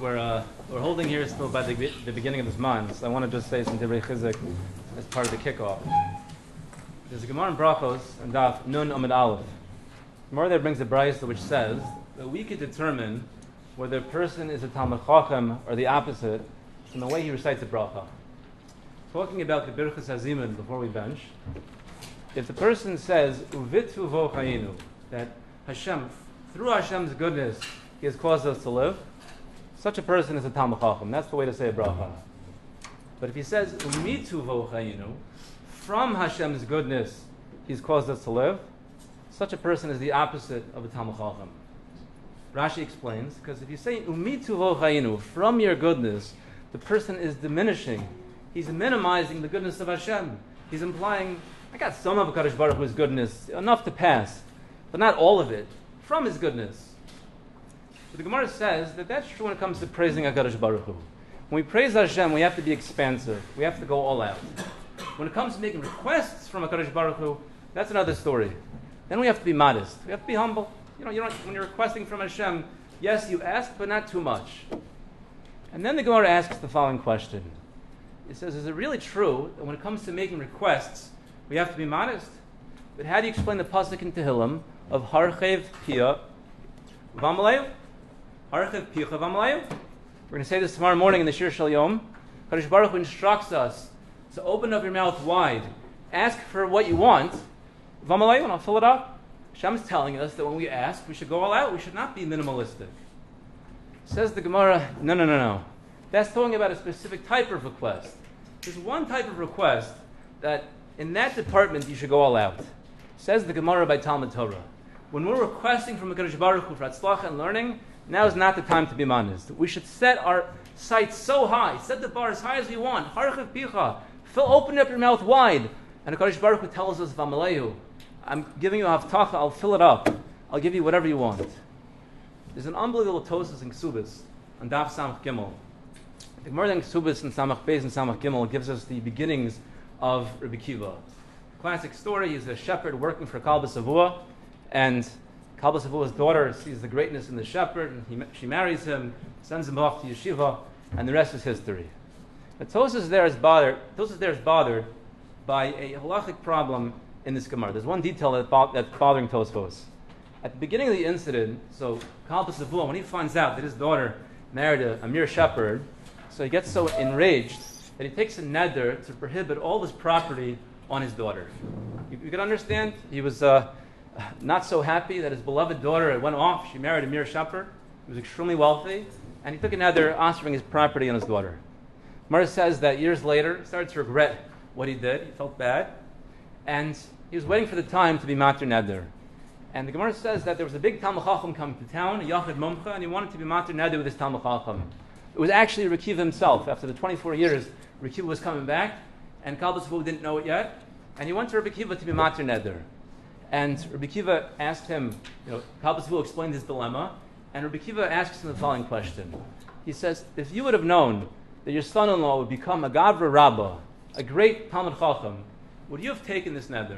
we're holding here still by the beginning of this month, so I want to just say some Divrei Chizuk as part of the kickoff. There's a Gemara in Brachos and Daf Nun Amud Aleph. Gemara there brings a brayso which says that we could determine whether a person is a Talmid Chacham or the opposite from the way he recites the bracha. Talking about the Birchas Hazimun before we bench, if the person says Uvitu vo chayinu, that Hashem, through Hashem's goodness, He has caused us to live, such a person is a Talmid Chacham. That's the way to say a bracha. But if he says Umitu vo chayinu, from Hashem's goodness, He's caused us to live, such a person is the opposite of a Talmid Chacham. Rashi explains, because if you say Umitu vo chayinu, from your goodness, the person is diminishing. He's minimizing the goodness of Hashem. He's implying, I got some of HaKadosh Baruch Hu's goodness, enough to pass, but not all of it, from His goodness. But the Gemara says that that's true when it comes to praising HaKadosh Baruch Hu. When we praise Hashem, we have to be expansive. We have to go all out. When it comes to making requests from HaKadosh Baruch Hu, that's another story. Then we have to be modest. We have to be humble. You don't, when you're requesting from Hashem, yes, you ask, but not too much. And then the Gemara asks the following question. It says, is it really true that when it comes to making requests, we have to be modest? But how do you explain the pasuk in Tehillim of Harchev Pia V'Amaleyu? Harchev Pia V'Amaleyu? We're going to say this tomorrow morning in the Shir Shel Yom. HaKadosh Baruch Hu instructs us to open up your mouth wide, ask for what you want, V'Amaleyu, and I'll fill it up. Hashem's telling us that when we ask, we should go all out. We should not be minimalistic. Says the Gemara, no. That's talking about a specific type of request. There's one type of request that in that department you should go all out. Says the Gemara by Talmud Torah. When we're requesting from HaKadosh Baruch Hu for Hatzlacha and learning, now is not the time to be modest. We should set our sights so high, set the bar as high as we want. Harchev picha, open up your mouth wide. And HaKadosh Baruch Hu tells us, V'Amaleyu, I'm giving you a haftacha, I'll fill it up. I'll give you whatever you want. There's an unbelievable Tosas in Ksubis on Daf Samach Gimel. The Gemara in Ksubis and Samach Beis and Samach Gimel gives us the beginnings of Rabbi Kiva. Classic story, he's a shepherd working for Kal B'Savua, and Kal B'Savua's daughter sees the greatness in the shepherd, and she marries him, sends him off to yeshiva, and the rest is history. But Tosas there is bothered by a halachic problem in this Gemara. There's one detail that's bothering Tosfos. At the beginning of the incident, so Kal B'Savua, when he finds out that his daughter married a mere shepherd, so he gets so enraged that he takes a neder to prohibit all his property on his daughter. You can understand, he was not so happy that his beloved daughter went off, she married a mere shepherd, he was extremely wealthy, and he took a neder offering his property on his daughter. Gemara says that years later, he started to regret what he did, he felt bad, and he was waiting for the time to be matir neder. And the Gemara says that there was a big Talmid Chacham coming to town, a Yachid Mumcha, and he wanted to be matir neder with his Talmid Chacham. It was actually Rabbi Kiva himself. After the 24 years, Rabbi Kiva was coming back, and Kal B'Savua didn't know it yet, and he went to Rabbi Kiva to be matir neder. And Rabbi Kiva asked him, Kal B'Savua explained his dilemma, and Rabbi Kiva asks him the following question. He says, if you would have known that your son-in-law would become a Gavra Rabbah, a great Talmid Chacham, would you have taken this neder?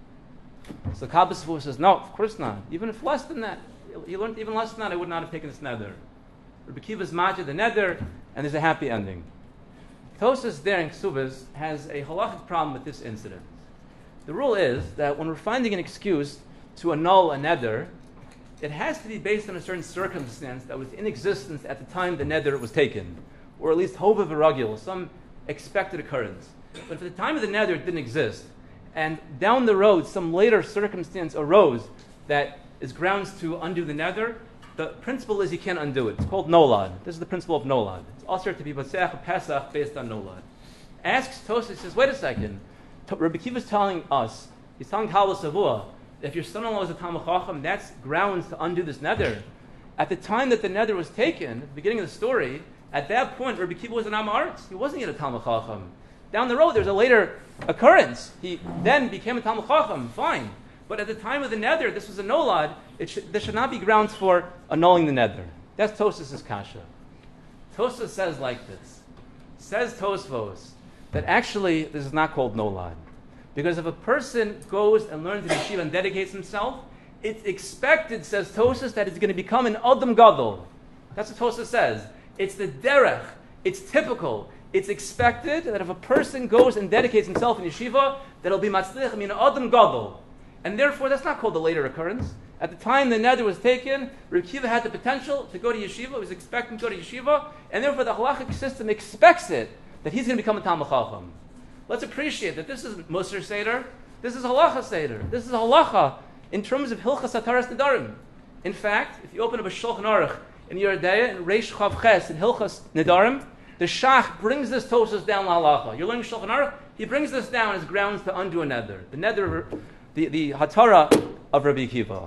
So Kal B'Savua says, no, of course not. Even if less than that, he learned even less than that, I would not have taken this neder. Rabbi Kiva's majid the neder, and there's a happy ending. Tosas there in Ksubas has a halachic problem with this incident. The rule is that when we're finding an excuse to annul a neder, it has to be based on a certain circumstance that was in existence at the time the neder was taken, or at least hova v'ragil, some expected occurrence. But for the time of the neder, it didn't exist. And down the road, some later circumstance arose that is grounds to undo the neder. The principle is you can't undo it. It's called nolad. This is the principle of nolad. It's also to be Baseach Pesach based on nolad. Asks Tosas, says, wait a second. Rabbi Kiva is telling us, he's telling Kal B'Savua, if your son-in-law is a Talmid Chacham, that's grounds to undo this neder. At the time that the neder was taken, at the beginning of the story, at that point, Rabbi Kiva was an Am Ha'aretz. He wasn't yet a Talmid Chacham. Down the road, there's a later occurrence. He then became a Talmid Chacham, fine. But at the time of the neder, this was a nolad. There should not be grounds for annulling the neder. That's Tosas' kasha. Tosas says like this. Says Tosfos that actually this is not called nolad. Because if a person goes and learns in yeshiva and dedicates himself, it's expected, says Tosas, that he's going to become an Adam Gadol. That's what Tosas says. It's the derech. It's typical. It's expected that if a person goes and dedicates himself in yeshiva, that he'll be matzlich min adam gadol. And therefore, that's not called a later occurrence. At the time the neder was taken, Reb Kiva had the potential to go to yeshiva. He was expecting to go to yeshiva, and therefore the halachic system expects it that he's going to become a Talmid Chacham. Let's appreciate that this isn't Musar Seder. This is halacha Seder. This is halacha in terms of Hilchas Hataras Nedarim. In fact, if you open up a Shulchan Aruch in Yeridea in Reish Chav Ches in Hilchas Nedarim, the Shach brings this Tosas down la halacha. You're learning Shulchan Aruch. He brings this down as grounds to undo a neder. The neder, the Hatara of Rabbi Kiva.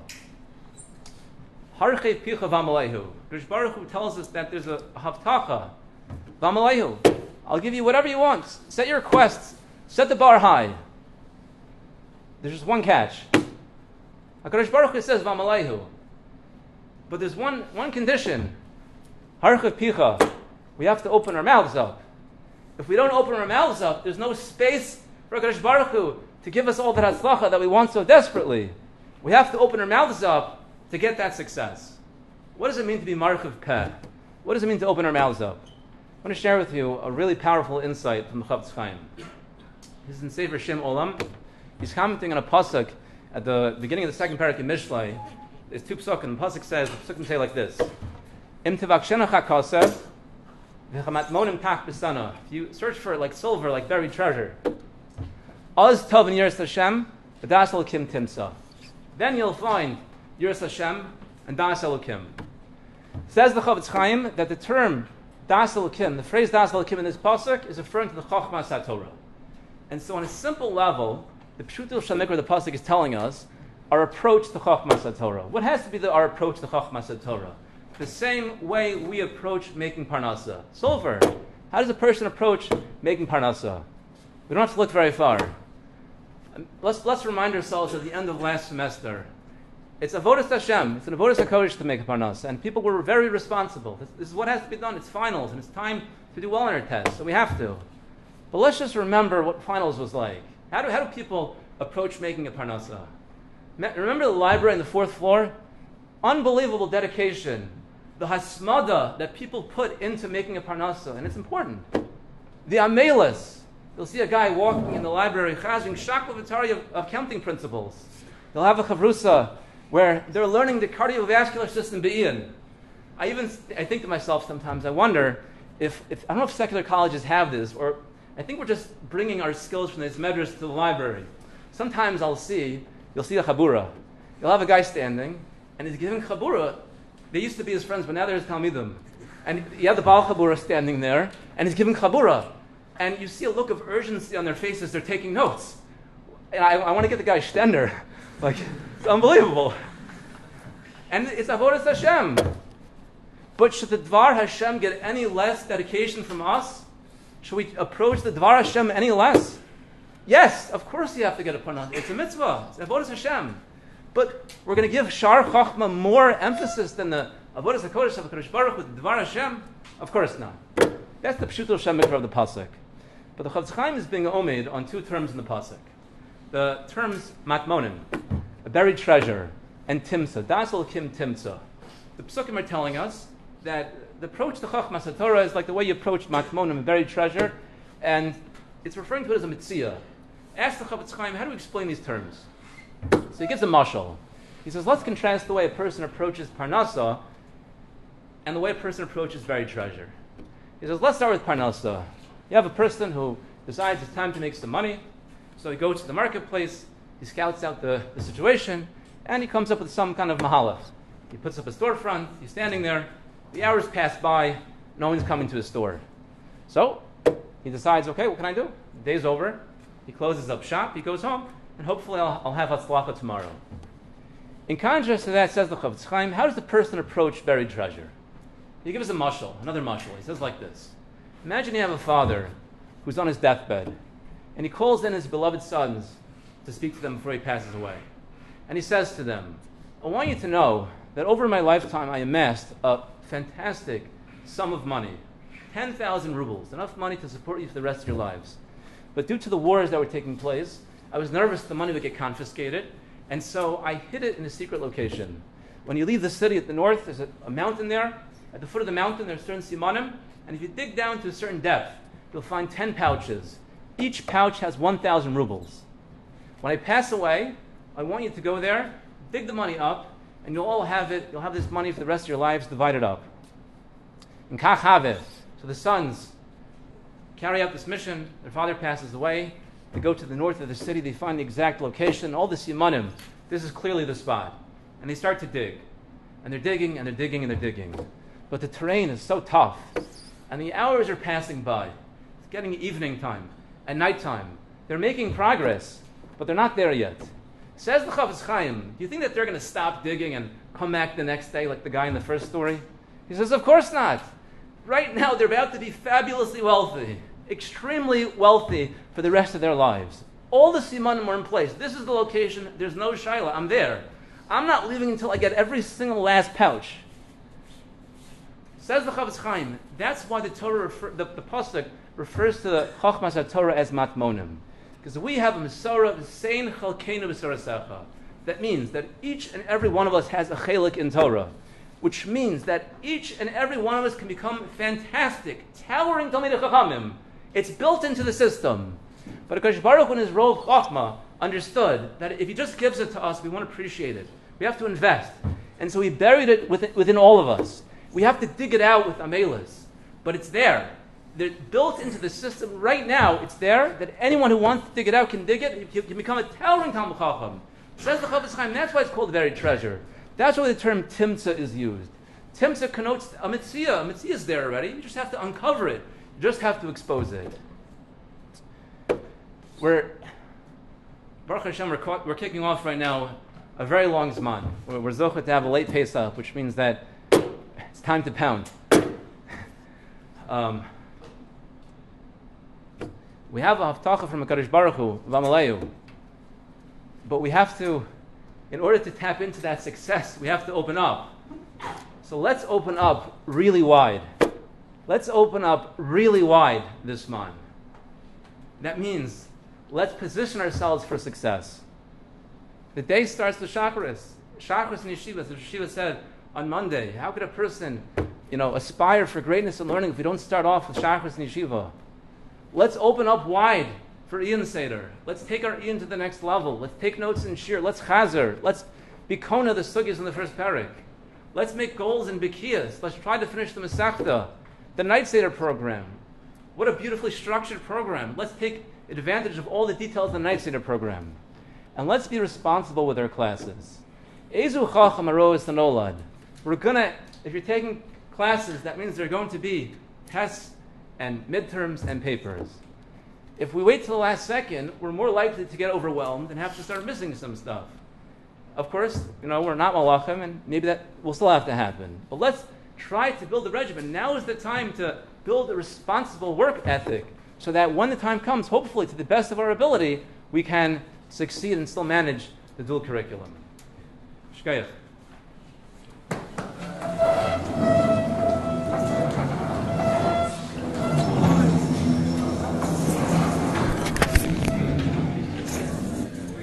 Harchei picha v'amaleihu. Rish Baruch Hu tells us that there's a havtacha v'amaleihu. I'll give you whatever you want. Set your requests. Set the bar high. There's just one catch. HaKadosh Baruch Hu says v'amaleihu. But there's one condition. Harchei picha. We have to open our mouths up. If we don't open our mouths up, there's no space for HaKadosh Baruch Hu to give us all that hatzlacha that we want so desperately. We have to open our mouths up to get that success. What does it mean to be marchiv peh? What does it mean to open our mouths up? I want to share with you a really powerful insight from the Chofetz Chaim. This is in Sefer Shem Olam. He's commenting on a pasuk at the beginning of the second parak in Mishlei. There's two psukim. The pasuk says, the psukim say like this: Im tevakshena chakasev v'chamatmonim kach b'sana. If you search for like silver, like buried treasure, az tov v'yiras Hashem v'das elokim timsa. Then you'll find Yiras Hashem and Das Elokim. Says the Chofetz Chaim that the term Das Elokim, the phrase Das Elokim in this pasuk, is referring to the Chochmas HaTorah. And so on a simple level, the Pshutil Shamikra, the pasuk is telling us our approach to Chochmas HaTorah. What has to be our approach to Chochmas HaTorah? The same way we approach making Parnasa. Silver. How does a person approach making Parnasa? We don't have to look very far. Let's remind ourselves at the end of last semester. It's avodas Hashem. It's an avodas HaKodesh to make a parnasa, and people were very responsible. This is what has to be done. It's finals, and it's time to do well in our tests, so we have to. But let's just remember what finals was like. How do people approach making a parnasa? Remember the library on the 4th floor? Unbelievable dedication. The hasmada that people put into making a parnasa, and it's important. The amelis. You'll see a guy walking in the library, chazing shakla of counting principles. They'll have a chavrusa where they're learning the cardiovascular system be'in. I think to myself sometimes, I wonder if I don't know if secular colleges have this, or I think we're just bringing our skills from these medrash to the library. Sometimes you'll see a chabura. You'll have a guy standing, and he's giving chabura. They used to be his friends, but now they're his talmidim. And you have the Baal Chabura standing there, and he's giving chabura. And you see a look of urgency on their faces, they're taking notes. And I want to get the guy stender. Like, it's unbelievable. And it's avodas Hashem. But should the Dvar Hashem get any less dedication from us? Should we approach the Dvar Hashem any less? Yes, of course you have to get a parnas. It's a mitzvah. It's avodas Hashem. But we're going to give Shar Chachma more emphasis than the avodas HaKodesh of HaKadosh Baruch with the Dvar Hashem? Of course not. That's the Pshuto Shem Mikra of the pasuk. But the Chofetz Chaim is being omed on two terms in the pasuk. The terms matmonim, a buried treasure, and timsa, das elokim timsa. The psukim are telling us that the approach to Chochmas HaTorah is like the way you approach matmonim, a buried treasure, and it's referring to it as a mitzvah. Ask the Chofetz Chaim, how do we explain these terms? So he gives a mashal. He says, let's contrast the way a person approaches parnasa and the way a person approaches buried treasure. He says, let's start with parnasa. You have a person who decides it's time to make some money, so he goes to the marketplace, he scouts out the situation, and he comes up with some kind of mahalach. He puts up a storefront, he's standing there, the hours pass by, no one's coming to his store. So he decides, okay, what can I do? The day's over, he closes up shop, he goes home, and hopefully I'll have hatzlacha tomorrow. In contrast to that, says the Chofetz Chaim, how does the person approach buried treasure? He gives a mashal, another mashal. He says like this. Imagine you have a father who's on his deathbed, and he calls in his beloved sons to speak to them before he passes away. And he says to them, I want you to know that over my lifetime I amassed a fantastic sum of money, 10,000 rubles, enough money to support you for the rest of your lives. But due to the wars that were taking place, I was nervous the money would get confiscated, and so I hid it in a secret location. When you leave the city at the north, there's a mountain there, At the foot of the mountain, there are certain simanim, and if you dig down to a certain depth, you'll find 10 pouches. Each pouch has 1,000 rubles. When I pass away, I want you to go there, dig the money up, and you'll all have it. You'll have this money for the rest of your lives divided up. In Kach Haveh, so the sons carry out this mission. Their father passes away. They go to the north of the city. They find the exact location. All the simanim. This is clearly the spot. And they start to dig. And they're digging, and they're digging, and they're digging. But the terrain is so tough. And the hours are passing by. It's getting evening time and nighttime. They're making progress, but they're not there yet. Says the Chafetz Chaim, do you think that they're going to stop digging and come back the next day like the guy in the first story? He says, of course not. Right now, they're about to be fabulously wealthy, extremely wealthy for the rest of their lives. All the simanim are in place. This is the location. There's no shaila. I'm there. I'm not leaving until I get every single last pouch. Says the Chafetz Chaim, that's why the Torah, the pasuk refers to the Chochmas HaTorah as matmonim. Because we have a Mesorah, V'sein Chalkeinu B'Sorasecha. That means that each and every one of us has a chelik in Torah. Which means that each and every one of us can become fantastic, towering Talmidei Chachamim. It's built into the system. But HaKadosh Baruch Hu in his Rov Chachma understood that if he just gives it to us, we won't appreciate it. We have to invest. And so he buried it within all of us. We have to dig it out with amelas. But it's there. They're built into the system right now. It's there that anyone who wants to dig it out can dig it. You can become a towering Talmid Chacham. Says the Chafetz Chaim, that's why it's called buried treasure. That's why the term timtza is used. Timtza connotes a mitzvah. A mitzvah is there already. You just have to uncover it. You just have to expose it. Baruch Hashem, we're kicking off right now a very long Zman. We're zocheh to have a late Pesach, which means that it's time to pound. We have a haftacha from HaKadosh Baruch Hu, V'amaleu. But we have to, in order to tap into that success, we have to open up. So let's open up really wide. Let's open up really wide this month. That means let's position ourselves for success. The day starts with Shacharis. Shacharis in Yeshiva. So Yeshiva said on Monday, how could a person, aspire for greatness and learning if we don't start off with Shacharis in Yeshiva? Let's open up wide for Ian Seder. Let's take our Ian to the next level. Let's take notes in Shir. Let's chazer. Let's be kona the sugyas in the first parak. Let's make goals in Bikiyas. Let's try to finish the Masechta, the Night Seder program. What a beautifully structured program. Let's take advantage of all the details of the Night Seder program. And let's be responsible with our classes. Ezu chacham aroes tanolad. We're going to, if you're taking classes, that means there are going to be tests and midterms and papers. If we wait till the last second, we're more likely to get overwhelmed and have to start missing some stuff. Of course, we're not malachim, and maybe that will still have to happen. But let's try to build a regimen. Now is the time to build a responsible work ethic so that when the time comes, hopefully to the best of our ability, we can succeed and still manage the dual curriculum. Shkayach.